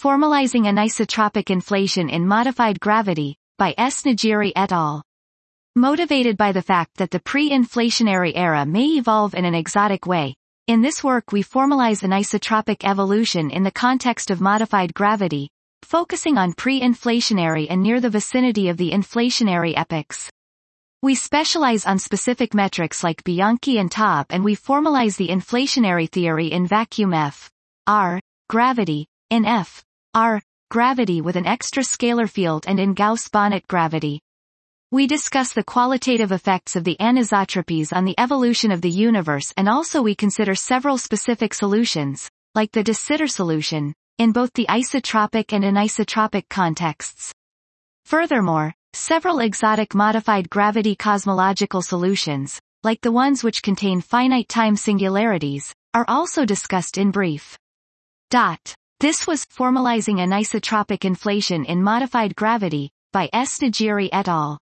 Formalizing Anisotropic Inflation in Modified Gravity, by S. Nigiri et al. Motivated by the fact that the pre-inflationary era may evolve in an exotic way, in this work we formalize anisotropic evolution in the context of modified gravity, focusing on pre-inflationary and near the vicinity of the inflationary epochs. We specialize on specific metrics like Bianchi and Taube, and we formalize the inflationary theory in vacuum F. R. Gravity, in F. R. Gravity with an extra scalar field, and in Gauss-Bonnet gravity. We discuss the qualitative effects of the anisotropies on the evolution of the universe, and also we consider several specific solutions, like the de Sitter solution, in both the isotropic and anisotropic contexts. Furthermore, several exotic modified gravity cosmological solutions, like the ones which contain finite time singularities, are also discussed in brief. This was Formalizing Anisotropic Inflation in Modified Gravity, by S. Nigiri et al.